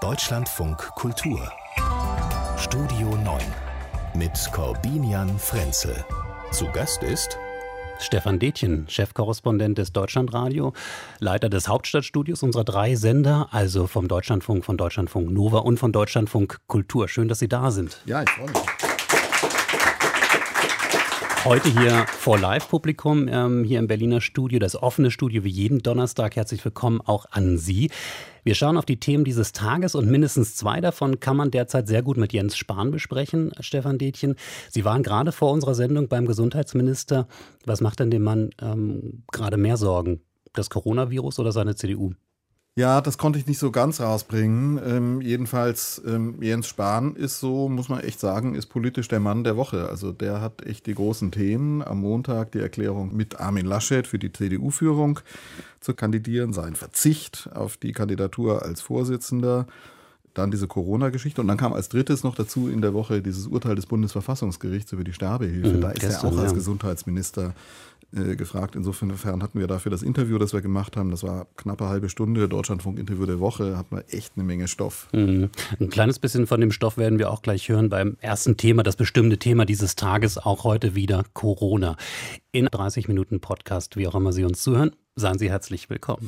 Deutschlandfunk Kultur Studio 9 mit Corbinian Frenzel. Zu Gast ist Stefan Detjen, Chefkorrespondent des Deutschlandradio, Leiter des Hauptstadtstudios unserer 3 Sender, also vom Deutschlandfunk, von Deutschlandfunk Nova und von Deutschlandfunk Kultur. Schön, dass Sie da sind. Ja, ich freue mich. Heute hier vor Live-Publikum, hier im Berliner Studio, das offene Studio wie jeden Donnerstag. Herzlich willkommen auch an Sie. Wir schauen auf die Themen dieses Tages und mindestens 2 davon kann man derzeit sehr gut mit Jens Spahn besprechen, Stefan Detjen. Sie waren gerade vor unserer Sendung beim Gesundheitsminister. Was macht denn dem Mann gerade mehr Sorgen? Das Coronavirus oder seine CDU? Ja, das konnte ich nicht so ganz rausbringen. Jedenfalls, Jens Spahn ist so, muss man echt sagen, ist politisch der Mann der Woche. Also der hat echt die großen Themen. Am Montag die Erklärung mit Armin Laschet für die CDU-Führung zu kandidieren, sein Verzicht auf die Kandidatur als Vorsitzender, dann diese Corona-Geschichte und dann kam als drittes noch dazu in der Woche dieses Urteil des Bundesverfassungsgerichts über die Sterbehilfe. Da ist er auch als Gesundheitsminister gefragt. Insofern hatten wir dafür das Interview, das wir gemacht haben. Das war knappe halbe Stunde, Deutschlandfunk-Interview der Woche, hat man echt eine Menge Stoff. Ein kleines bisschen von dem Stoff werden wir auch gleich hören beim ersten Thema, das bestimmte Thema dieses Tages, auch heute wieder Corona. In 30 Minuten Podcast, wie auch immer Sie uns zuhören, seien Sie herzlich willkommen.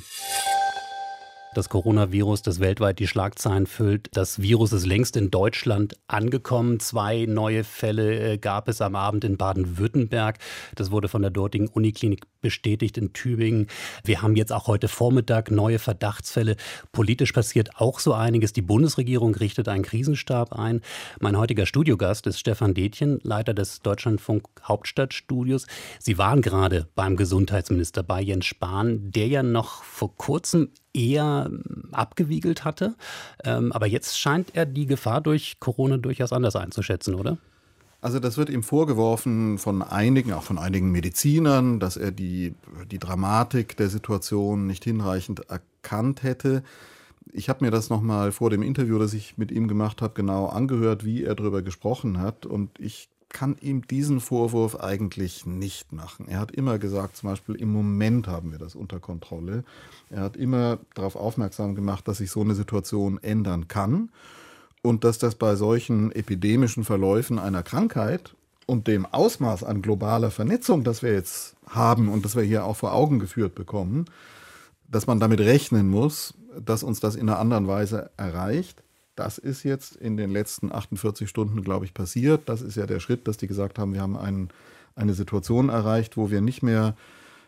Das Coronavirus, das weltweit die Schlagzeilen füllt. Das Virus ist längst in Deutschland angekommen. 2 neue Fälle gab es am Abend in Baden-Württemberg. Das wurde von der dortigen Uniklinik bestätigt in Tübingen. Wir haben jetzt auch heute Vormittag neue Verdachtsfälle. Politisch passiert auch so einiges. Die Bundesregierung richtet einen Krisenstab ein. Mein heutiger Studiogast ist Stefan Detjen, Leiter des Deutschlandfunk Hauptstadtstudios. Sie waren gerade beim Gesundheitsminister, bei Jens Spahn, der ja noch vor kurzem eher abgewiegelt hatte. Aber jetzt scheint er die Gefahr durch Corona durchaus anders einzuschätzen, oder? Also das wird ihm vorgeworfen von einigen, auch von einigen Medizinern, dass er die Dramatik der Situation nicht hinreichend erkannt hätte. Ich habe mir das nochmal vor dem Interview, das ich mit ihm gemacht habe, genau angehört, wie er darüber gesprochen hat. Und ich kann ihm diesen Vorwurf eigentlich nicht machen. Er hat immer gesagt, zum Beispiel, im Moment haben wir das unter Kontrolle. Er hat immer darauf aufmerksam gemacht, dass sich so eine Situation ändern kann und dass das bei solchen epidemischen Verläufen einer Krankheit und dem Ausmaß an globaler Vernetzung, das wir jetzt haben und das wir hier auch vor Augen geführt bekommen, dass man damit rechnen muss, dass uns das in einer anderen Weise erreicht. Das ist jetzt in den letzten 48 Stunden, glaube ich, passiert. Das ist ja der Schritt, dass die gesagt haben, wir haben eine Situation erreicht, wo wir nicht mehr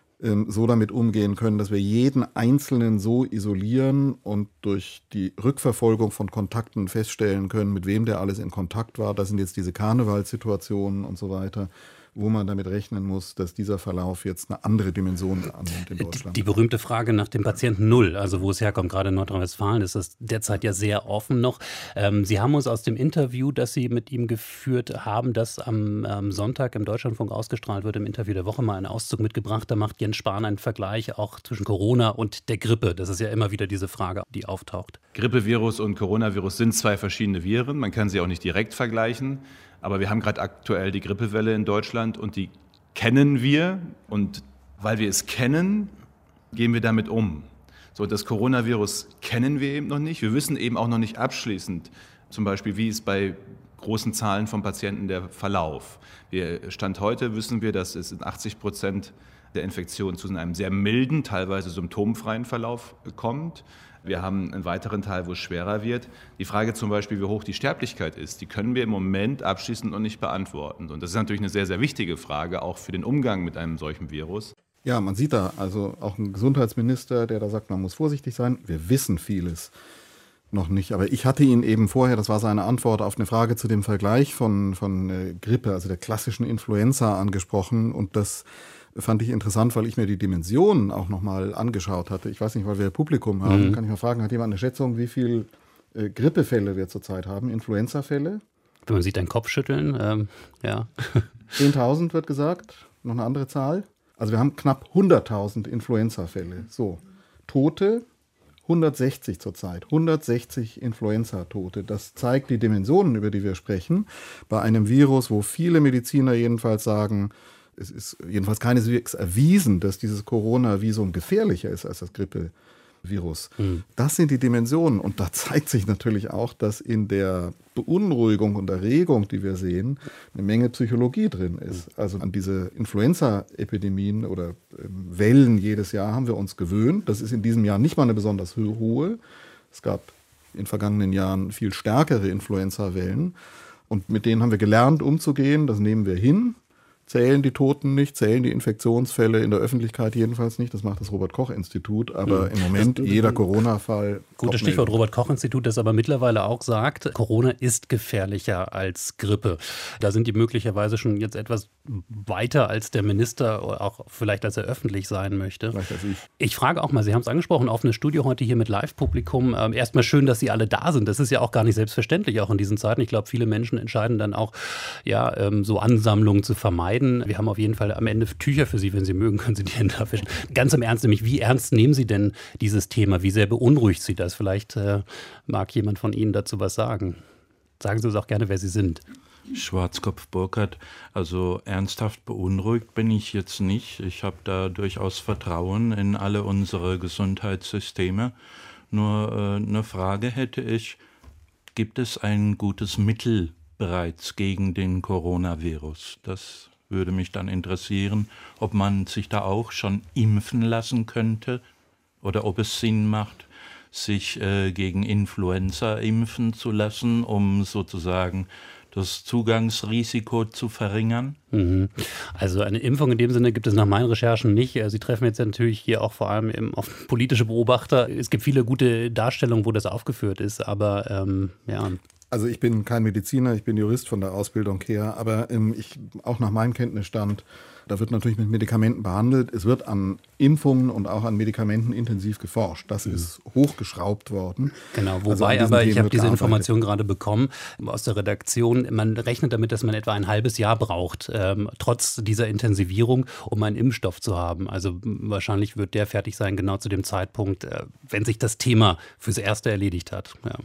so damit umgehen können, dass wir jeden Einzelnen so isolieren und durch die Rückverfolgung von Kontakten feststellen können, mit wem der alles in Kontakt war. Das sind jetzt diese Karnevalssituationen und so weiter, wo man damit rechnen muss, dass dieser Verlauf jetzt eine andere Dimension annimmt in Deutschland. Die berühmte Frage nach dem Patienten Null, also wo es herkommt, gerade in Nordrhein-Westfalen, ist das derzeit ja sehr offen noch. Sie haben uns aus dem Interview, das Sie mit ihm geführt haben, das am Sonntag im Deutschlandfunk ausgestrahlt wird, im Interview der Woche mal einen Auszug mitgebracht. Da macht Jens Spahn einen Vergleich auch zwischen Corona und der Grippe. Das ist ja immer wieder diese Frage, die auftaucht. Grippevirus und Coronavirus sind 2 verschiedene Viren. Man kann sie auch nicht direkt vergleichen. Aber wir haben gerade aktuell die Grippewelle in Deutschland und die kennen wir. Und weil wir es kennen, gehen wir damit um. So, das Coronavirus kennen wir eben noch nicht. Wir wissen eben auch noch nicht abschließend, zum Beispiel, wie ist bei großen Zahlen von Patienten der Verlauf. Stand heute wissen wir, dass es in 80% der Infektionen zu einem sehr milden, teilweise symptomfreien Verlauf kommt. Wir haben einen weiteren Teil, wo es schwerer wird. Die Frage zum Beispiel, wie hoch die Sterblichkeit ist, die können wir im Moment abschließend noch nicht beantworten. Und das ist natürlich eine sehr, sehr wichtige Frage, auch für den Umgang mit einem solchen Virus. Ja, man sieht da also auch einen Gesundheitsminister, der da sagt, man muss vorsichtig sein. Wir wissen vieles noch nicht. Aber ich hatte ihn eben vorher, das war seine Antwort auf eine Frage zu dem Vergleich von Grippe, also der klassischen Influenza, angesprochen. Und das fand ich interessant, weil ich mir die Dimensionen auch nochmal angeschaut hatte. Ich weiß nicht, weil wir Publikum haben, kann ich mal fragen, hat jemand eine Schätzung, wie viele Grippefälle wir zurzeit haben, Influenza-Fälle? Wenn man sieht, ein Kopfschütteln, ja. 10.000 wird gesagt, noch eine andere Zahl. Also wir haben knapp 100.000 Influenza-Fälle. So, Tote 160 zurzeit, 160 Influenza-Tote. Das zeigt die Dimensionen, über die wir sprechen, bei einem Virus, wo viele Mediziner jedenfalls sagen, es ist jedenfalls keineswegs erwiesen, dass dieses Coronavirus gefährlicher ist als das Grippevirus. Virus. Das sind die Dimensionen. Und da zeigt sich natürlich auch, dass in der Beunruhigung und Erregung, die wir sehen, eine Menge Psychologie drin ist. Also an diese Influenza-Epidemien oder Wellen jedes Jahr haben wir uns gewöhnt. Das ist in diesem Jahr nicht mal eine besonders hohe. Es gab in vergangenen Jahren viel stärkere Influenza-Wellen. Und mit denen haben wir gelernt, umzugehen. Das nehmen wir hin. Zählen die Toten nicht, zählen die Infektionsfälle in der Öffentlichkeit jedenfalls nicht. Das macht das Robert-Koch-Institut. Aber im Moment jeder Corona-Fall. Gutes Stichwort Robert-Koch-Institut, das aber mittlerweile auch sagt, Corona ist gefährlicher als Grippe. Da sind die möglicherweise schon jetzt etwas weiter als der Minister, auch vielleicht als er öffentlich sein möchte. Vielleicht als ich. Ich frage auch mal, Sie haben es angesprochen, offene Studio heute hier mit Live-Publikum. Erstmal schön, dass Sie alle da sind. Das ist ja auch gar nicht selbstverständlich, auch in diesen Zeiten. Ich glaube, viele Menschen entscheiden dann auch, so Ansammlungen zu vermeiden. Wir haben auf jeden Fall am Ende Tücher für Sie, wenn Sie mögen, können Sie die Hände abwischen. Ganz im Ernst, nämlich, wie ernst nehmen Sie denn dieses Thema? Wie sehr beunruhigt Sie das? Vielleicht mag jemand von Ihnen dazu was sagen. Sagen Sie uns auch gerne, wer Sie sind. Schwarzkopf Burkhardt, also ernsthaft beunruhigt bin ich jetzt nicht. Ich habe da durchaus Vertrauen in alle unsere Gesundheitssysteme. Nur eine Frage hätte ich, gibt es ein gutes Mittel bereits gegen den Coronavirus? Das würde mich dann interessieren, ob man sich da auch schon impfen lassen könnte oder ob es Sinn macht, sich gegen Influenza impfen zu lassen, um sozusagen das Zugangsrisiko zu verringern? Also eine Impfung in dem Sinne gibt es nach meinen Recherchen nicht. Sie treffen jetzt natürlich hier auch vor allem auf politische Beobachter. Es gibt viele gute Darstellungen, wo das aufgeführt ist, aber ja. Also ich bin kein Mediziner, ich bin Jurist von der Ausbildung her, aber auch nach meinem Kenntnisstand, da wird natürlich mit Medikamenten behandelt. Es wird an Impfungen und auch an Medikamenten intensiv geforscht. Das ist hochgeschraubt worden. Genau, wobei aber, ich habe diese Information gerade bekommen aus der Redaktion, man rechnet damit, dass man etwa ein halbes Jahr braucht, trotz dieser Intensivierung, um einen Impfstoff zu haben. Also wahrscheinlich wird der fertig sein, genau zu dem Zeitpunkt, wenn sich das Thema fürs Erste erledigt hat. Ja.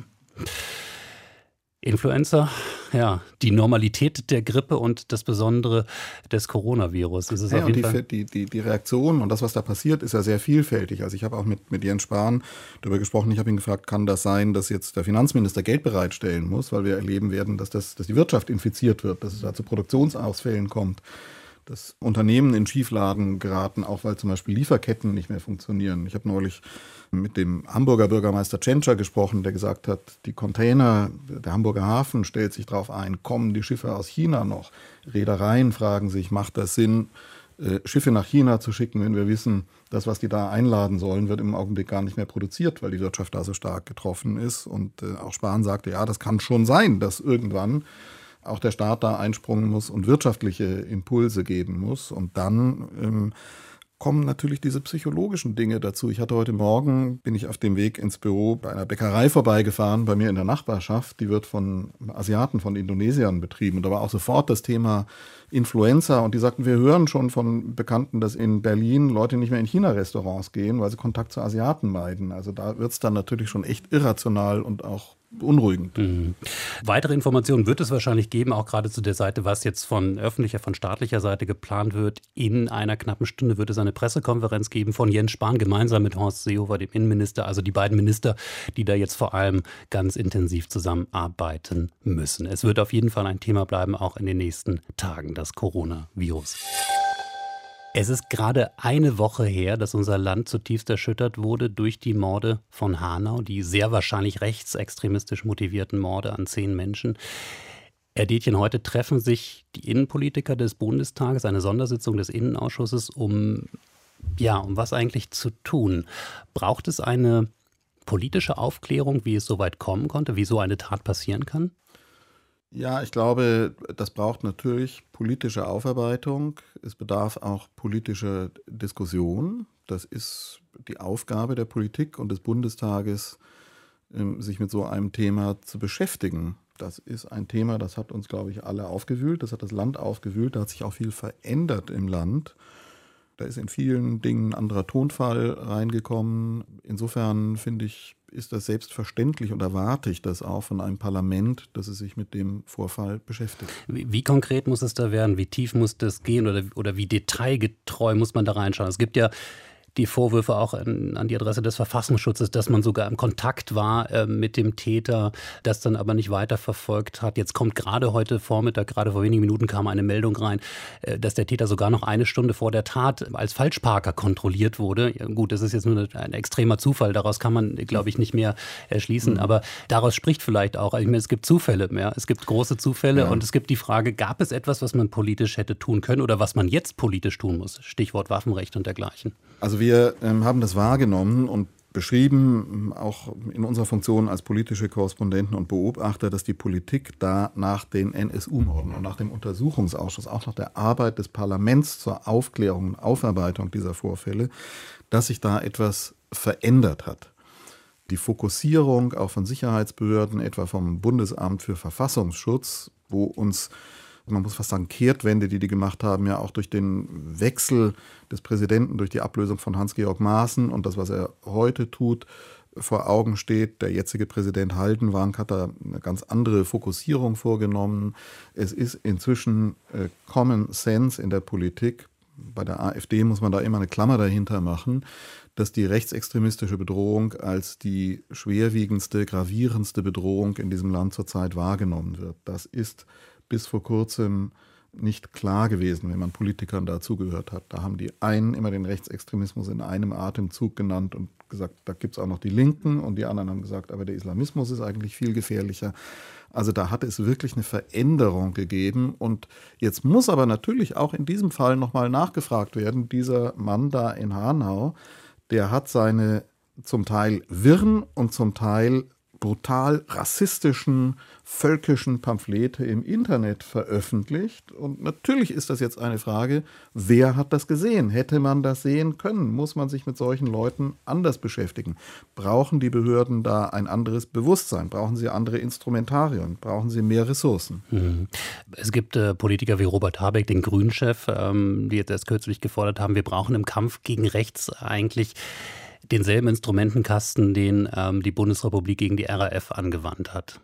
Influenza, ja, die Normalität der Grippe und das Besondere des Coronavirus. Das ist auf jeden Fall die Reaktion und das, was da passiert, ist ja sehr vielfältig. Also ich habe auch mit Jens Spahn darüber gesprochen. Ich habe ihn gefragt, kann das sein, dass jetzt der Finanzminister Geld bereitstellen muss, weil wir erleben werden, dass die Wirtschaft infiziert wird, dass es da zu Produktionsausfällen kommt, dass Unternehmen in Schieflagen geraten, auch weil zum Beispiel Lieferketten nicht mehr funktionieren. Ich habe neulich mit dem Hamburger Bürgermeister Tschentscher gesprochen, der gesagt hat, die Container, der Hamburger Hafen stellt sich darauf ein, kommen die Schiffe aus China noch? Reedereien fragen sich, macht das Sinn, Schiffe nach China zu schicken, wenn wir wissen, das, was die da einladen sollen, wird im Augenblick gar nicht mehr produziert, weil die Wirtschaft da so stark getroffen ist. Und auch Spahn sagte, ja, das kann schon sein, dass irgendwann auch der Staat da einspringen muss und wirtschaftliche Impulse geben muss. Und dann kommen natürlich diese psychologischen Dinge dazu. Ich hatte heute Morgen, bin ich auf dem Weg ins Büro bei einer Bäckerei vorbeigefahren, bei mir in der Nachbarschaft. Die wird von Asiaten, von Indonesiern betrieben. Und da war auch sofort das Thema Influenza. Und die sagten, wir hören schon von Bekannten, dass in Berlin Leute nicht mehr in China-Restaurants gehen, weil sie Kontakt zu Asiaten meiden. Also da wird es dann natürlich schon echt irrational und auch beunruhigend. Weitere Informationen wird es wahrscheinlich geben, auch gerade zu der Seite, was jetzt von staatlicher Seite geplant wird. In einer knappen Stunde wird es eine Pressekonferenz geben von Jens Spahn gemeinsam mit Horst Seehofer, dem Innenminister, also die beiden Minister, die da jetzt vor allem ganz intensiv zusammenarbeiten müssen. Es wird auf jeden Fall ein Thema bleiben, auch in den nächsten Tagen, das Coronavirus. Es ist gerade eine Woche her, dass unser Land zutiefst erschüttert wurde durch die Morde von Hanau, die sehr wahrscheinlich rechtsextremistisch motivierten Morde an 10 Menschen. Herr Detjen, heute treffen sich die Innenpolitiker des Bundestages, eine Sondersitzung des Innenausschusses, um was eigentlich zu tun. Braucht es eine politische Aufklärung, wie es so weit kommen konnte, wie so eine Tat passieren kann? Ja, ich glaube, das braucht natürlich politische Aufarbeitung. Es bedarf auch politischer Diskussion. Das ist die Aufgabe der Politik und des Bundestages, sich mit so einem Thema zu beschäftigen. Das ist ein Thema, das hat uns, glaube ich, alle aufgewühlt. Das hat das Land aufgewühlt. Da hat sich auch viel verändert im Land. Da ist in vielen Dingen ein anderer Tonfall reingekommen. Insofern finde ich, ist das selbstverständlich und erwarte ich das auch von einem Parlament, dass es sich mit dem Vorfall beschäftigt. Wie konkret muss es da werden? Wie tief muss das gehen oder wie detailgetreu muss man da reinschauen? Es gibt ja die Vorwürfe auch an die Adresse des Verfassungsschutzes, dass man sogar im Kontakt war mit dem Täter, das dann aber nicht weiterverfolgt hat. Jetzt kommt gerade heute Vormittag, gerade vor wenigen Minuten kam eine Meldung rein, dass der Täter sogar noch eine Stunde vor der Tat als Falschparker kontrolliert wurde. Ja, gut, das ist jetzt nur ein extremer Zufall, daraus kann man, glaube ich, nicht mehr erschließen, aber daraus spricht vielleicht auch, ich meine, es gibt Zufälle, ja, es gibt große Zufälle und es gibt die Frage, gab es etwas, was man politisch hätte tun können oder was man jetzt politisch tun muss? Stichwort Waffenrecht und dergleichen. Also wir haben das wahrgenommen und beschrieben, auch in unserer Funktion als politische Korrespondenten und Beobachter, dass die Politik da nach den NSU-Morden und nach dem Untersuchungsausschuss, auch nach der Arbeit des Parlaments zur Aufklärung und Aufarbeitung dieser Vorfälle, dass sich da etwas verändert hat. Die Fokussierung auch von Sicherheitsbehörden, etwa vom Bundesamt für Verfassungsschutz, wo uns, man muss fast sagen, Kehrtwende, die gemacht haben, ja auch durch den Wechsel des Präsidenten, durch die Ablösung von Hans-Georg Maaßen und das, was er heute tut, vor Augen steht. Der jetzige Präsident Haldenwang hat da eine ganz andere Fokussierung vorgenommen. Es ist inzwischen Common Sense in der Politik. Bei der AfD muss man da immer eine Klammer dahinter machen, dass die rechtsextremistische Bedrohung als die schwerwiegendste, gravierendste Bedrohung in diesem Land zurzeit wahrgenommen wird. Das ist bis vor kurzem nicht klar gewesen, wenn man Politikern dazugehört hat. Da haben die einen immer den Rechtsextremismus in einem Atemzug genannt und gesagt, da gibt es auch noch die Linken, und die anderen haben gesagt, aber der Islamismus ist eigentlich viel gefährlicher. Also da hat es wirklich eine Veränderung gegeben, und jetzt muss aber natürlich auch in diesem Fall nochmal nachgefragt werden. Dieser Mann da in Hanau, der hat seine zum Teil wirren und zum Teil brutal rassistischen, völkischen Pamphlete im Internet veröffentlicht. Und natürlich ist das jetzt eine Frage, wer hat das gesehen? Hätte man das sehen können? Muss man sich mit solchen Leuten anders beschäftigen? Brauchen die Behörden da ein anderes Bewusstsein? Brauchen sie andere Instrumentarien? Brauchen sie mehr Ressourcen? Es gibt Politiker wie Robert Habeck, den Grünen-Chef, die jetzt erst kürzlich gefordert haben, wir brauchen im Kampf gegen rechts eigentlich denselben Instrumentenkasten, den die Bundesrepublik gegen die RAF angewandt hat.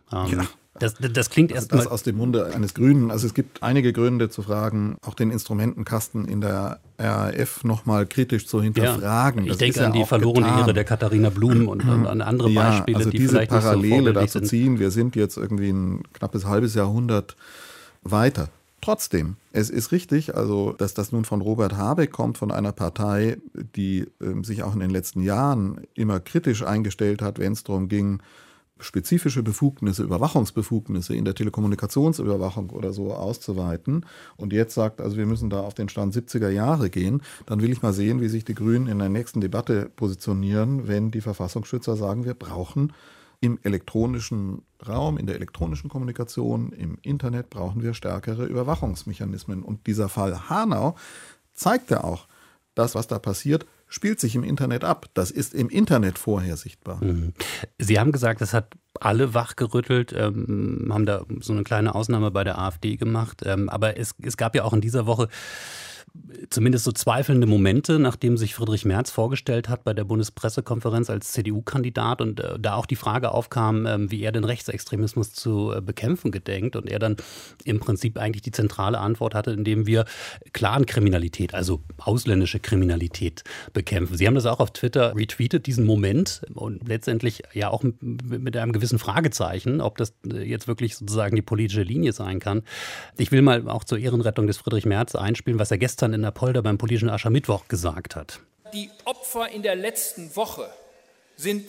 Das klingt erstmal. Das aus dem Munde eines Grünen. Also es gibt einige Gründe zu fragen, auch den Instrumentenkasten in der RAF nochmal kritisch zu hinterfragen. Ja, ich denke an die verlorene Ehre der Katharina Blum und an andere Beispiele, also die diese vielleicht Parallele nicht so dazu ziehen. Wir sind jetzt irgendwie ein knappes halbes Jahrhundert weiter. Trotzdem, es ist richtig, also dass das nun von Robert Habeck kommt, von einer Partei, die sich auch in den letzten Jahren immer kritisch eingestellt hat, wenn es darum ging, spezifische Befugnisse, Überwachungsbefugnisse in der Telekommunikationsüberwachung oder so auszuweiten, und jetzt sagt, also wir müssen da auf den Stand 70er Jahre gehen, dann will ich mal sehen, wie sich die Grünen in der nächsten Debatte positionieren, wenn die Verfassungsschützer sagen, wir brauchen im elektronischen Raum, in der elektronischen Kommunikation, im Internet brauchen wir stärkere Überwachungsmechanismen. Und dieser Fall Hanau zeigt ja auch, das, was da passiert, spielt sich im Internet ab. Das ist im Internet vorher sichtbar. Sie haben gesagt, das hat alle wachgerüttelt, haben da so eine kleine Ausnahme bei der AfD gemacht. Aber es gab ja auch in dieser Woche zumindest so zweifelnde Momente, nachdem sich Friedrich Merz vorgestellt hat bei der Bundespressekonferenz als CDU-Kandidat und da auch die Frage aufkam, wie er den Rechtsextremismus zu bekämpfen gedenkt, und er dann im Prinzip eigentlich die zentrale Antwort hatte, indem wir Clan-Kriminalität, also ausländische Kriminalität bekämpfen. Sie haben das auch auf Twitter retweetet, diesen Moment, und letztendlich ja auch mit einem gewissen Fragezeichen, ob das jetzt wirklich sozusagen die politische Linie sein kann. Ich will mal auch zur Ehrenrettung des Friedrich Merz einspielen, was er gestern in der Polder beim politischen Aschermittwoch gesagt hat. Die Opfer in der letzten Woche sind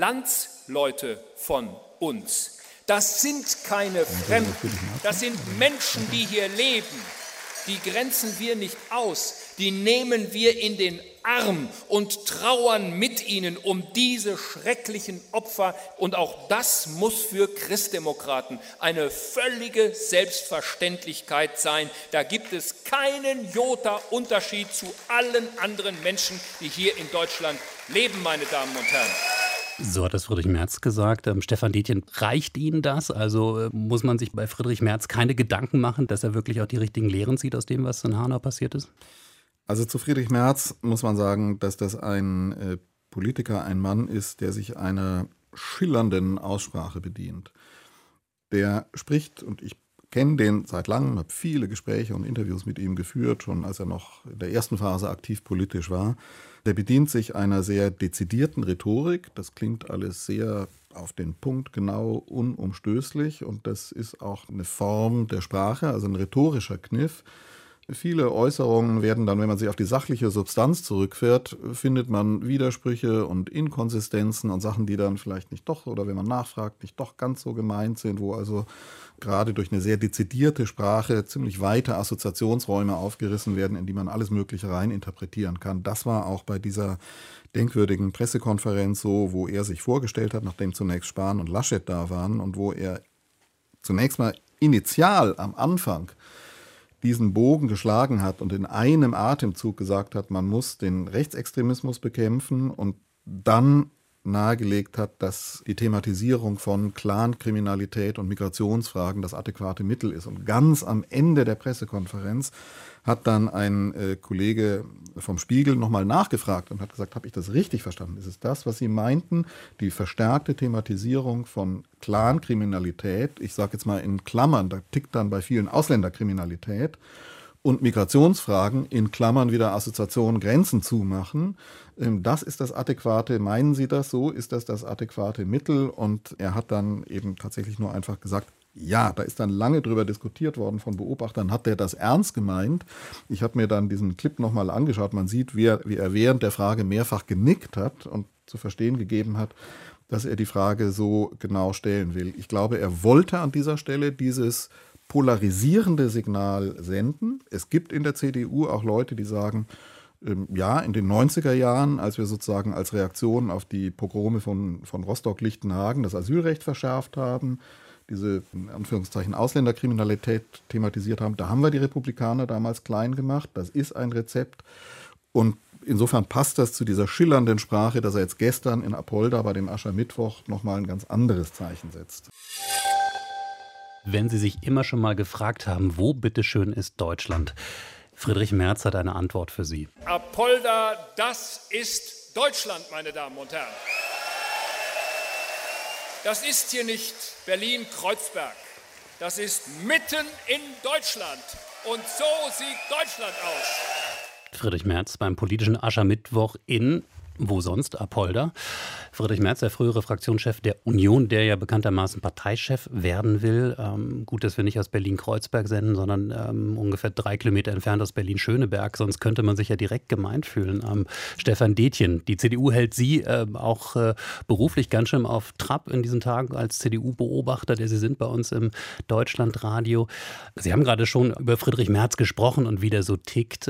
Landsleute von uns. Das sind keine Fremden. Das sind Menschen, die hier leben. Die grenzen wir nicht aus. Die nehmen wir in den Arm und trauern mit ihnen um diese schrecklichen Opfer. Und auch das muss für Christdemokraten eine völlige Selbstverständlichkeit sein. Da gibt es keinen Jota Unterschied zu allen anderen Menschen, die hier in Deutschland leben, meine Damen und Herren. So hat das Friedrich Merz gesagt. Stefan Detjen, reicht Ihnen das? Also muss man sich bei Friedrich Merz keine Gedanken machen, dass er wirklich auch die richtigen Lehren zieht aus dem, was in Hanau passiert ist? Also zu Friedrich Merz muss man sagen, dass das ein Politiker, ein Mann ist, der sich einer schillernden Aussprache bedient. Der spricht, und ich kenne den seit langem, habe viele Gespräche und Interviews mit ihm geführt, schon als er noch in der ersten Phase aktiv politisch war. Der bedient sich einer sehr dezidierten Rhetorik. Das klingt alles sehr auf den Punkt, genau, unumstößlich. Und das ist auch eine Form der Sprache, also ein rhetorischer Kniff. Viele Äußerungen werden dann, wenn man sich auf die sachliche Substanz zurückfährt, findet man Widersprüche und Inkonsistenzen und Sachen, die dann vielleicht nicht doch, oder wenn man nachfragt, nicht doch ganz so gemeint sind, wo also gerade durch eine sehr dezidierte Sprache ziemlich weite Assoziationsräume aufgerissen werden, in die man alles Mögliche rein interpretieren kann. Das war auch bei dieser denkwürdigen Pressekonferenz so, wo er sich vorgestellt hat, nachdem zunächst Spahn und Laschet da waren und wo er zunächst mal initial am Anfang diesen Bogen geschlagen hat und in einem Atemzug gesagt hat, man muss den Rechtsextremismus bekämpfen und dann nahegelegt hat, dass die Thematisierung von Clankriminalität und Migrationsfragen das adäquate Mittel ist. Und ganz am Ende der Pressekonferenz hat dann ein Kollege vom Spiegel nochmal nachgefragt und hat gesagt, habe ich das richtig verstanden? Ist es das, was Sie meinten? Die verstärkte Thematisierung von Clankriminalität, ich sage jetzt mal in Klammern, da tickt dann bei vielen Ausländerkriminalität, und Migrationsfragen in Klammern wieder Assoziationen, Grenzen zumachen. Das ist das adäquate, meinen Sie das so? Ist das das adäquate Mittel? Und er hat dann eben tatsächlich nur einfach gesagt, ja, da ist dann lange drüber diskutiert worden von Beobachtern, hat der das ernst gemeint? Ich habe mir dann diesen Clip nochmal angeschaut. Man sieht, wie er während der Frage mehrfach genickt hat und zu verstehen gegeben hat, dass er die Frage so genau stellen will. Ich glaube, er wollte an dieser Stelle dieses polarisierende Signal senden. Es gibt in der CDU auch Leute, die sagen, ja, in den 90er Jahren, als wir sozusagen als Reaktion auf die Pogrome von Rostock-Lichtenhagen das Asylrecht verschärft haben, diese in Anführungszeichen Ausländerkriminalität thematisiert haben, da haben wir die Republikaner damals klein gemacht. Das ist ein Rezept. Und insofern passt das zu dieser schillernden Sprache, dass er jetzt gestern in Apolda bei dem Aschermittwoch nochmal ein ganz anderes Zeichen setzt. Wenn Sie sich immer schon mal gefragt haben, wo bitteschön ist Deutschland? Friedrich Merz hat eine Antwort für Sie. Apolda, das ist Deutschland, meine Damen und Herren. Das ist hier nicht Berlin-Kreuzberg. Das ist mitten in Deutschland. Und so sieht Deutschland aus. Friedrich Merz beim politischen Aschermittwoch in, wo sonst, Apolda. Friedrich Merz, der frühere Fraktionschef der Union, der ja bekanntermaßen Parteichef werden will. Gut, dass wir nicht aus Berlin-Kreuzberg senden, sondern ungefähr 3 Kilometer entfernt aus Berlin-Schöneberg. Sonst könnte man sich ja direkt gemeint fühlen. Stefan Detjen, die CDU hält Sie auch beruflich ganz schön auf Trab in diesen Tagen als CDU-Beobachter, der Sie sind bei uns im Deutschlandradio. Sie haben gerade schon über Friedrich Merz gesprochen und wie der so tickt.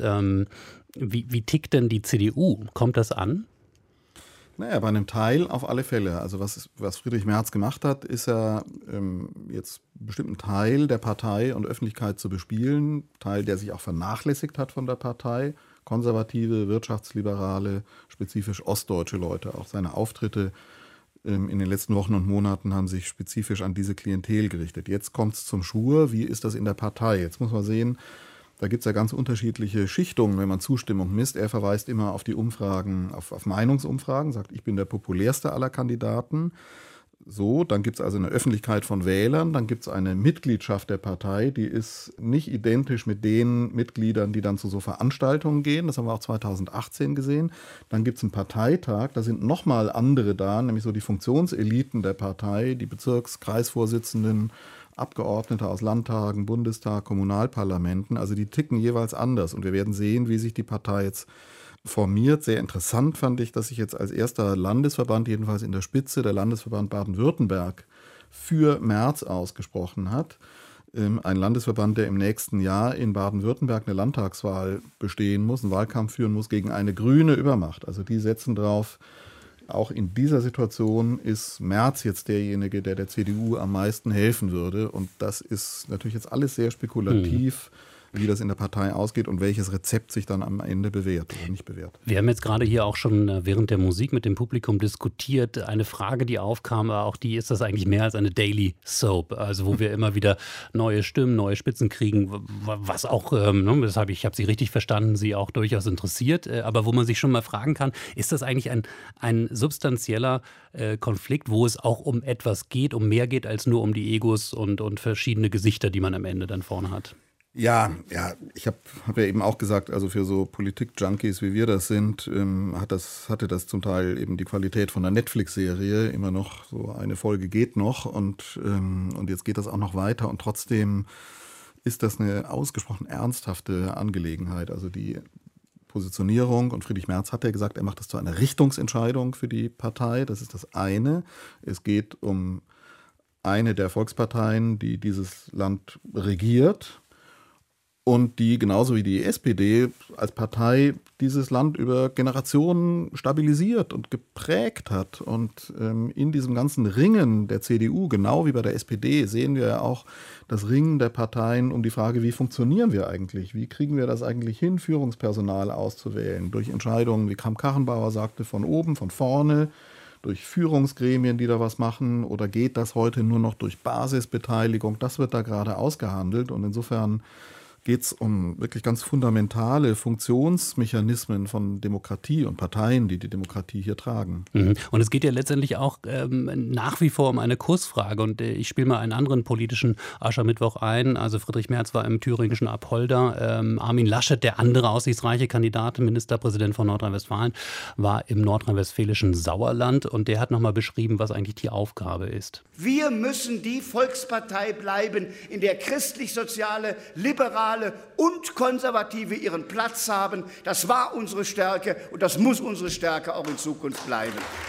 Wie tickt denn die CDU? Kommt das an? Naja, bei einem Teil auf alle Fälle. Also was Friedrich Merz gemacht hat, ist er jetzt einen bestimmten Teil der Partei und Öffentlichkeit zu bespielen. Teil, der sich auch vernachlässigt hat von der Partei. Konservative, Wirtschaftsliberale, spezifisch ostdeutsche Leute. Auch seine Auftritte in den letzten Wochen und Monaten haben sich spezifisch an diese Klientel gerichtet. Jetzt kommt es zum Schwur. Wie ist das in der Partei? Jetzt muss man sehen, da gibt es ja ganz unterschiedliche Schichtungen, wenn man Zustimmung misst. Er verweist immer auf die Umfragen, auf Meinungsumfragen, sagt, ich bin der populärste aller Kandidaten. So, dann gibt es also eine Öffentlichkeit von Wählern, dann gibt es eine Mitgliedschaft der Partei, die ist nicht identisch mit den Mitgliedern, die dann zu so Veranstaltungen gehen. Das haben wir auch 2018 gesehen. Dann gibt es einen Parteitag, da sind nochmal andere da, nämlich so die Funktionseliten der Partei, die Bezirks-Kreisvorsitzenden, Abgeordnete aus Landtagen, Bundestag, Kommunalparlamenten, also die ticken jeweils anders. Und wir werden sehen, wie sich die Partei jetzt formiert. Sehr interessant fand ich, dass sich jetzt als erster Landesverband, jedenfalls in der Spitze, der Landesverband Baden-Württemberg für Merz ausgesprochen hat. Ein Landesverband, der im nächsten Jahr in Baden-Württemberg eine Landtagswahl bestehen muss, einen Wahlkampf führen muss gegen eine grüne Übermacht. Also die setzen drauf. Auch in dieser Situation ist Merz jetzt derjenige, der CDU am meisten helfen würde. Und das ist natürlich jetzt alles sehr spekulativ. wie das in der Partei ausgeht und welches Rezept sich dann am Ende bewährt oder nicht bewährt. Wir haben jetzt gerade hier auch schon während der Musik mit dem Publikum diskutiert. Eine Frage, die aufkam, war auch die, ist das eigentlich mehr als eine Daily Soap? Also wo wir immer wieder neue Stimmen, neue Spitzen kriegen, was auch, deshalb, ich habe Sie richtig verstanden, Sie auch durchaus interessiert, aber wo man sich schon mal fragen kann, ist das eigentlich ein substanzieller Konflikt, wo es auch um etwas geht, um mehr geht als nur um die Egos und verschiedene Gesichter, die man am Ende dann vorne hat? Ja, ich hab ja eben auch gesagt, also für so Politik-Junkies, wie wir das sind, hatte das zum Teil eben die Qualität von einer Netflix-Serie, immer noch so eine Folge geht noch und jetzt geht das auch noch weiter und trotzdem ist das eine ausgesprochen ernsthafte Angelegenheit. Also die Positionierung, und Friedrich Merz hat ja gesagt, er macht das zu einer Richtungsentscheidung für die Partei, das ist das eine. Es geht um eine der Volksparteien, die dieses Land regiert und die genauso wie die SPD als Partei dieses Land über Generationen stabilisiert und geprägt hat. Und in diesem ganzen Ringen der CDU, genau wie bei der SPD, sehen wir ja auch das Ringen der Parteien um die Frage, wie funktionieren wir eigentlich? Wie kriegen wir das eigentlich hin, Führungspersonal auszuwählen? Durch Entscheidungen, wie Kramp-Karrenbauer sagte, von oben, von vorne, durch Führungsgremien, die da was machen? Oder geht das heute nur noch durch Basisbeteiligung? Das wird da gerade ausgehandelt. Und insofern geht es um wirklich ganz fundamentale Funktionsmechanismen von Demokratie und Parteien, die die Demokratie hier tragen. Und es geht ja letztendlich auch nach wie vor um eine Kursfrage. Und ich spiele mal einen anderen politischen Aschermittwoch ein. Also Friedrich Merz war im thüringischen Apolda. Armin Laschet, der andere aussichtsreiche Kandidat, Ministerpräsident von Nordrhein-Westfalen, war im nordrhein-westfälischen Sauerland. Und der hat nochmal beschrieben, was eigentlich die Aufgabe ist. Wir müssen die Volkspartei bleiben, in der christlich-soziale, liberale und Konservative ihren Platz haben. Das war unsere Stärke und das muss unsere Stärke auch in Zukunft bleiben.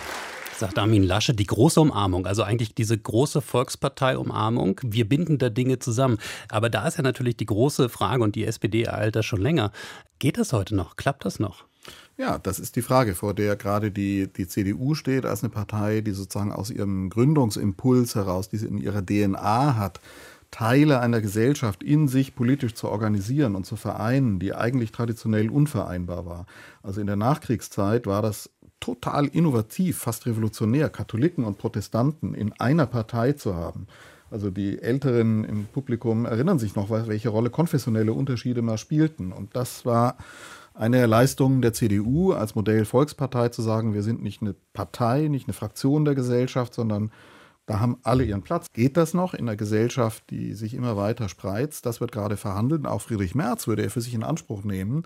Sagt Armin Laschet, die große Umarmung, also eigentlich diese große Volkspartei-Umarmung. Wir binden da Dinge zusammen. Aber da ist ja natürlich die große Frage, und die SPD ereilt das schon länger. Geht das heute noch? Klappt das noch? Ja, das ist die Frage, vor der gerade die CDU steht, als eine Partei, die sozusagen aus ihrem Gründungsimpuls heraus, die sie in ihrer DNA hat, Teile einer Gesellschaft in sich politisch zu organisieren und zu vereinen, die eigentlich traditionell unvereinbar war. Also in der Nachkriegszeit war das total innovativ, fast revolutionär, Katholiken und Protestanten in einer Partei zu haben. Also die Älteren im Publikum erinnern sich noch, welche Rolle konfessionelle Unterschiede mal spielten. Und das war eine der Leistungen der CDU als Modell Volkspartei, zu sagen, wir sind nicht eine Partei, nicht eine Fraktion der Gesellschaft, sondern da haben alle ihren Platz. Geht das noch in einer Gesellschaft, die sich immer weiter spreizt? Das wird gerade verhandelt. Auch Friedrich Merz würde er für sich in Anspruch nehmen.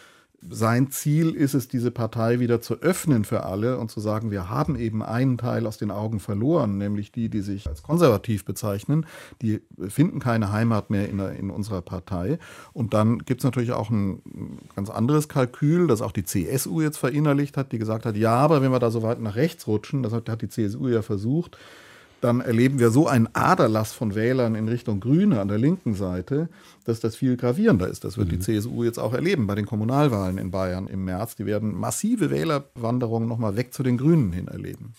Sein Ziel ist es, diese Partei wieder zu öffnen für alle und zu sagen, wir haben eben einen Teil aus den Augen verloren, nämlich die sich als konservativ bezeichnen. Die finden keine Heimat mehr in unserer Partei. Und dann gibt es natürlich auch ein ganz anderes Kalkül, das auch die CSU jetzt verinnerlicht hat, die gesagt hat, ja, aber wenn wir da so weit nach rechts rutschen, das hat die CSU ja versucht, dann erleben wir so einen Aderlass von Wählern in Richtung Grüne an der linken Seite, dass das viel gravierender ist. Das wird die CSU jetzt auch erleben bei den Kommunalwahlen in Bayern im März. Die werden massive Wählerwanderungen nochmal weg zu den Grünen hin erleben.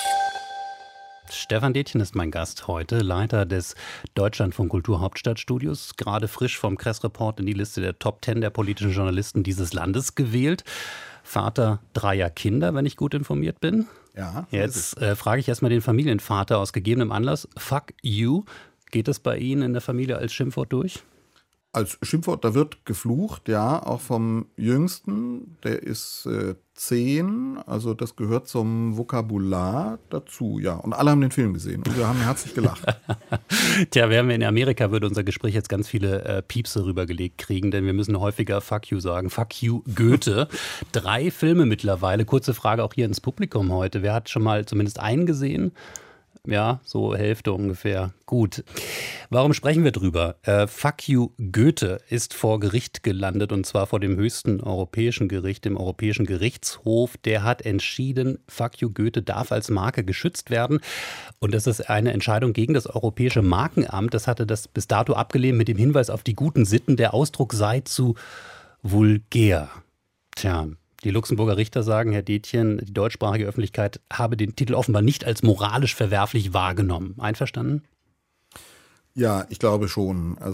Stefan Detjen ist mein Gast heute, Leiter des Deutschlandfunk Kultur-Hauptstadtstudios, gerade frisch vom Kress-Report in die Liste der Top 10 der politischen Journalisten dieses Landes gewählt. Vater 3 Kinder, wenn ich gut informiert bin. Ja, jetzt frage ich erstmal den Familienvater aus gegebenem Anlass. Fuck you. Geht das bei Ihnen in der Familie als Schimpfwort durch? Als Schimpfwort, da wird geflucht, ja, auch vom Jüngsten, der ist 10, also das gehört zum Vokabular dazu, ja. Und alle haben den Film gesehen und wir haben herzlich gelacht. Tja, wären wir in Amerika, würde unser Gespräch jetzt ganz viele Piepse rübergelegt kriegen, denn wir müssen häufiger Fuck you sagen. Fuck you, Goethe. 3 Filme mittlerweile. Kurze Frage auch hier ins Publikum heute. Wer hat schon mal zumindest einen gesehen? Ja, so Hälfte ungefähr. Gut. Warum sprechen wir drüber? Fuck you, Goethe ist vor Gericht gelandet und zwar vor dem höchsten europäischen Gericht, dem Europäischen Gerichtshof. Der hat entschieden, Fuck you, Goethe darf als Marke geschützt werden. Und das ist eine Entscheidung gegen das Europäische Markenamt. Das hatte das bis dato abgelehnt mit dem Hinweis auf die guten Sitten. Der Ausdruck sei zu vulgär. Tja. Die Luxemburger Richter sagen, Herr Detjen, die deutschsprachige Öffentlichkeit habe den Titel offenbar nicht als moralisch verwerflich wahrgenommen. Einverstanden? Ja, ich glaube schon. Also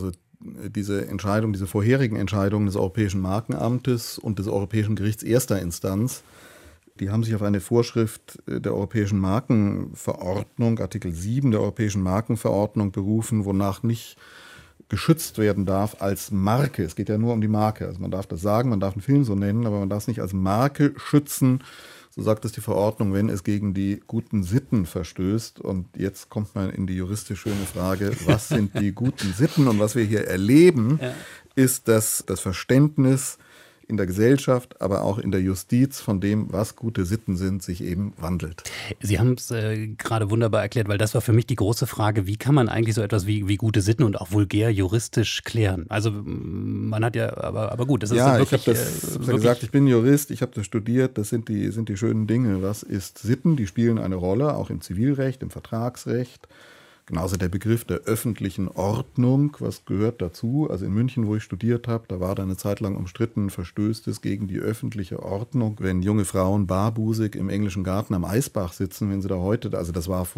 diese vorherigen Entscheidungen des Europäischen Markenamtes und des Europäischen Gerichts erster Instanz, die haben sich auf eine Vorschrift der Europäischen Markenverordnung, Artikel 7 der Europäischen Markenverordnung berufen, wonach nicht geschützt werden darf als Marke. Es geht ja nur um die Marke. Also man darf das sagen, man darf einen Film so nennen, aber man darf es nicht als Marke schützen. So sagt es die Verordnung, wenn es gegen die guten Sitten verstößt. Und jetzt kommt man in die juristisch schöne Frage, was sind die guten Sitten? Und was wir hier erleben, ist, dass das Verständnis in der Gesellschaft, aber auch in der Justiz von dem, was gute Sitten sind, sich eben wandelt. Sie haben es gerade wunderbar erklärt, weil das war für mich die große Frage, wie kann man eigentlich so etwas wie gute Sitten und auch vulgär juristisch klären? Also man hat ja, aber gut, das ist ja wirklich... Ich habe gesagt, ich bin Jurist, ich habe das studiert, das sind die schönen Dinge. Was ist Sitten? Die spielen eine Rolle, auch im Zivilrecht, im Vertragsrecht. Genauso der Begriff der öffentlichen Ordnung, was gehört dazu? Also in München, wo ich studiert habe, da war da eine Zeit lang umstritten, verstößt es gegen die öffentliche Ordnung, wenn junge Frauen barbusig im englischen Garten am Eisbach sitzen, wenn sie da heute, also das war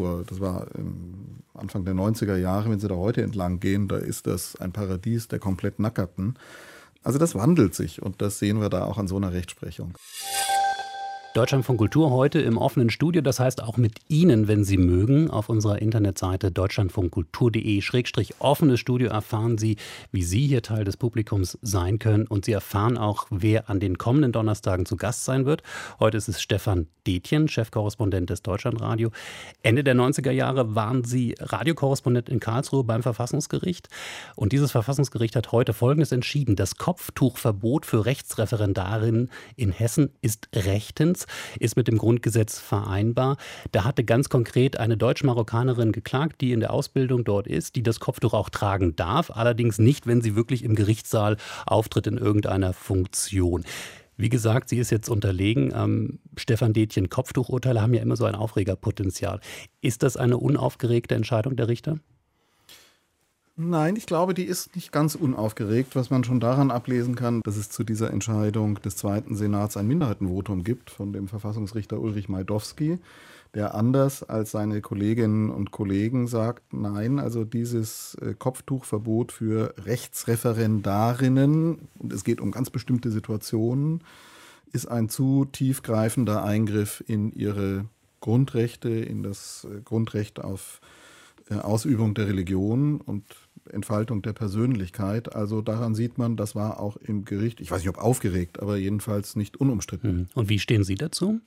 Anfang der 90er Jahre, wenn sie da heute entlang gehen, da ist das ein Paradies der komplett Nackerten. Also das wandelt sich und das sehen wir da auch an so einer Rechtsprechung. Deutschlandfunk Kultur heute im offenen Studio, das heißt auch mit Ihnen, wenn Sie mögen. Auf unserer Internetseite deutschlandfunkkultur.de/offenes Studio erfahren Sie, wie Sie hier Teil des Publikums sein können. Und Sie erfahren auch, wer an den kommenden Donnerstagen zu Gast sein wird. Heute ist es Stefan Detjen, Chefkorrespondent des Deutschlandradio. Ende der 90er Jahre waren Sie Radiokorrespondent in Karlsruhe beim Verfassungsgericht. Und dieses Verfassungsgericht hat heute Folgendes entschieden. Das Kopftuchverbot für Rechtsreferendarinnen in Hessen ist rechtens, ist mit dem Grundgesetz vereinbar. Da hatte ganz konkret eine Deutsch-Marokkanerin geklagt, die in der Ausbildung dort ist, die das Kopftuch auch tragen darf, allerdings nicht, wenn sie wirklich im Gerichtssaal auftritt in irgendeiner Funktion. Wie gesagt, sie ist jetzt unterlegen. Stefan Detjen, Kopftuchurteile haben ja immer so ein Aufregerpotenzial. Ist das eine unaufgeregte Entscheidung der Richter? Nein, ich glaube, die ist nicht ganz unaufgeregt, was man schon daran ablesen kann, dass es zu dieser Entscheidung des Zweiten Senats ein Minderheitenvotum gibt von dem Verfassungsrichter Ulrich Majdowski, der anders als seine Kolleginnen und Kollegen sagt, nein, also dieses Kopftuchverbot für Rechtsreferendarinnen, und es geht um ganz bestimmte Situationen, ist ein zu tiefgreifender Eingriff in ihre Grundrechte, in das Grundrecht auf Ausübung der Religion und Entfaltung der Persönlichkeit. Also daran sieht man, das war auch im Gericht, ich weiß nicht, ob aufgeregt, aber jedenfalls nicht unumstritten. Und wie stehen Sie dazu?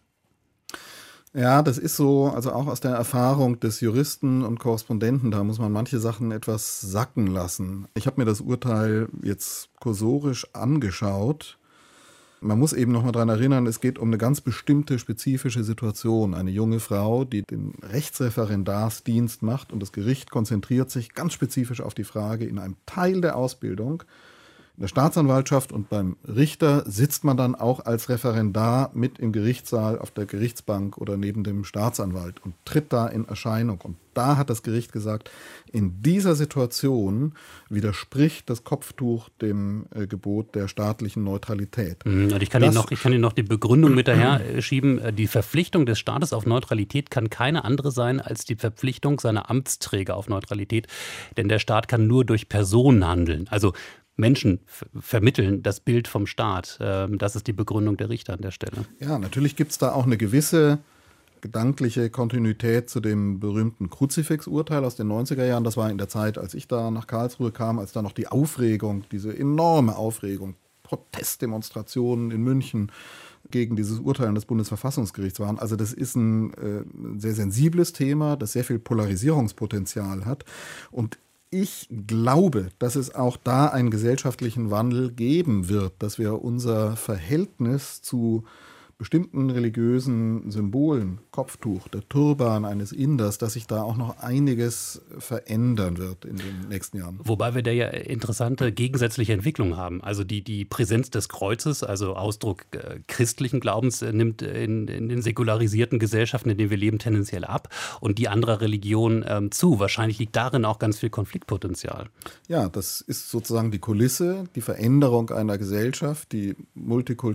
Ja, das ist so, also auch aus der Erfahrung des Juristen und Korrespondenten, da muss man manche Sachen etwas sacken lassen. Ich habe mir das Urteil jetzt kursorisch angeschaut. Man muss eben noch mal daran erinnern, es geht um eine ganz bestimmte spezifische Situation. Eine junge Frau, die den Rechtsreferendarsdienst macht und das Gericht konzentriert sich ganz spezifisch auf die Frage, in einem Teil der Ausbildung, in der Staatsanwaltschaft und beim Richter sitzt man dann auch als Referendar mit im Gerichtssaal auf der Gerichtsbank oder neben dem Staatsanwalt und tritt da in Erscheinung. Und da hat das Gericht gesagt, in dieser Situation widerspricht das Kopftuch dem Gebot der staatlichen Neutralität. Und ich kann Ihnen noch die Begründung mit daher schieben. Die Verpflichtung des Staates auf Neutralität kann keine andere sein als die Verpflichtung seiner Amtsträger auf Neutralität. Denn der Staat kann nur durch Personen handeln. Also Menschen vermitteln das Bild vom Staat. Das ist die Begründung der Richter an der Stelle. Ja, natürlich gibt es da auch eine gewisse gedankliche Kontinuität zu dem berühmten Kruzifix-Urteil aus den 90er Jahren. Das war in der Zeit, als ich da nach Karlsruhe kam, als da noch die Aufregung, diese enorme Aufregung, Protestdemonstrationen in München gegen dieses Urteil des Bundesverfassungsgerichts waren. Also das ist ein sehr sensibles Thema, das sehr viel Polarisierungspotenzial hat. Und ich glaube, dass es auch da einen gesellschaftlichen Wandel geben wird, dass wir unser Verhältnis zu bestimmten religiösen Symbolen, Kopftuch, der Turban eines Inders, dass sich da auch noch einiges verändern wird in den nächsten Jahren. Wobei wir da ja interessante gegensätzliche Entwicklungen haben. Also die Präsenz des Kreuzes, also Ausdruck christlichen Glaubens, nimmt in den säkularisierten Gesellschaften, in denen wir leben, tendenziell ab und die anderer Religion zu. Wahrscheinlich liegt darin auch ganz viel Konfliktpotenzial. Ja, das ist sozusagen die Kulisse, die Veränderung einer Gesellschaft, die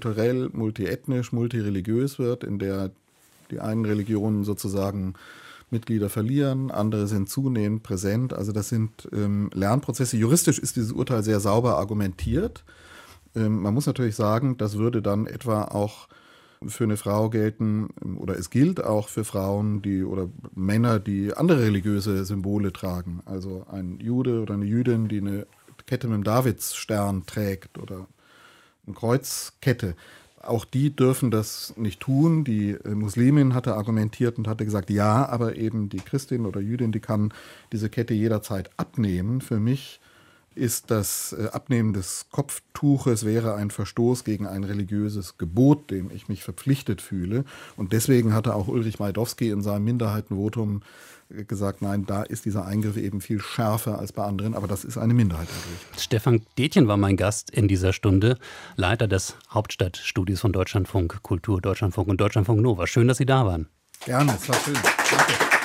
multikulturell, multiethnisch, multireligiös wird, in der die einen Religionen sozusagen Mitglieder verlieren, andere sind zunehmend präsent. Also das sind Lernprozesse. Juristisch ist dieses Urteil sehr sauber argumentiert. Man muss natürlich sagen, das würde dann etwa auch für eine Frau gelten, oder es gilt auch für Frauen oder Männer, die andere religiöse Symbole tragen. Also ein Jude oder eine Jüdin, die eine Kette mit dem Davidsstern trägt oder eine Kreuzkette. Auch die dürfen das nicht tun. Die Muslimin hatte argumentiert und hatte gesagt, ja, aber eben die Christin oder Jüdin, die kann diese Kette jederzeit abnehmen. Für mich ist das Abnehmen des Kopftuches wäre ein Verstoß gegen ein religiöses Gebot, dem ich mich verpflichtet fühle. Und deswegen hatte auch Ulrich Majdowski in seinem Minderheitenvotum gesagt, nein, da ist dieser Eingriff eben viel schärfer als bei anderen, aber das ist eine Minderheit natürlich. Stefan Detjen war mein Gast in dieser Stunde, Leiter des Hauptstadtstudios von Deutschlandfunk Kultur, Deutschlandfunk und Deutschlandfunk Nova. Schön, dass Sie da waren. Gerne, es war schön. Danke.